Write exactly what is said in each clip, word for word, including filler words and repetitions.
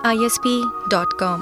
आई S P dot com.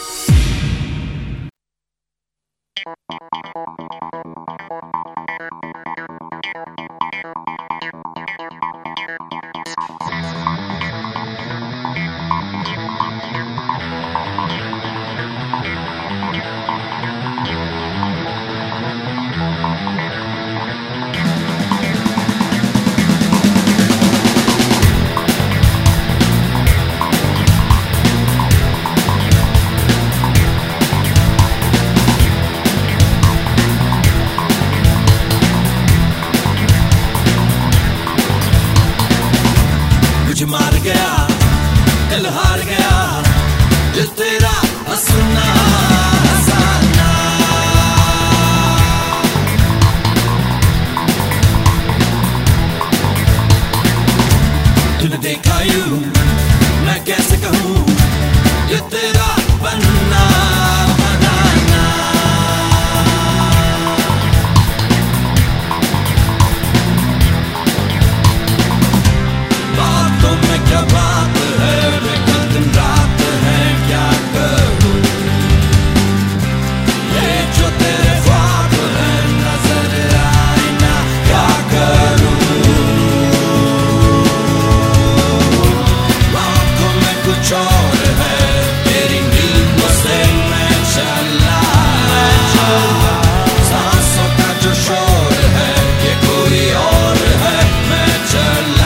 मार गया दिल हार गया दिल तेरा हंसना हंसाना। तूने देखा यूं मैं कैसे कहूँ ये तेरा बनना बनाना। बातों में क्या बात है लेकिन दिन रात है क्या करूं। ये जो तेरे ख्वाब है नजर आए ना क्या करूं। आंखों में कुछ और है तेरी नींदों से मैं चला। सांसों का जो शोर है ये कोई और है मैं चला।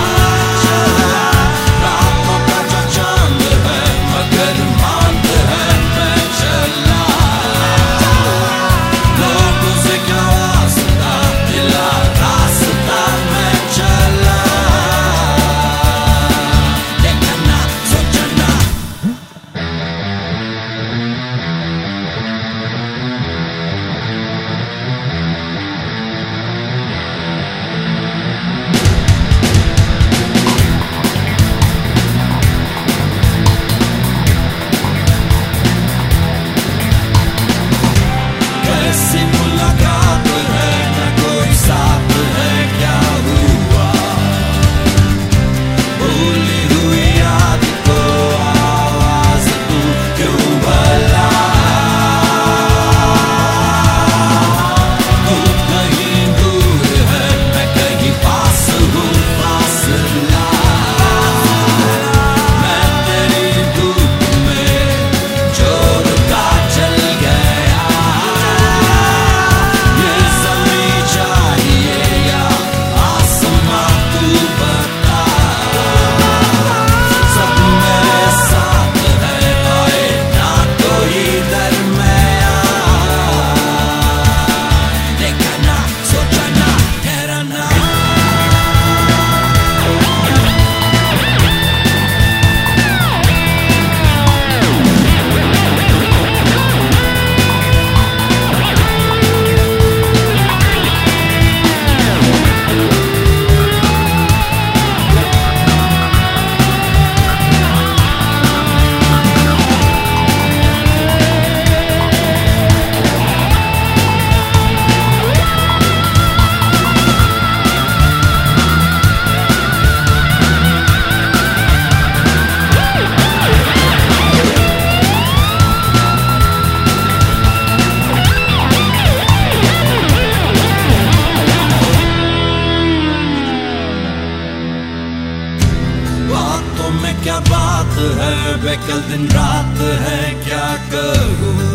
में क्या बात है बेकल दिन रात है क्या करूं।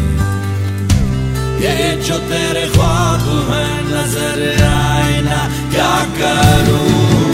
ये जो तेरे ख्वाब हैं नजर आए ना क्या करूं।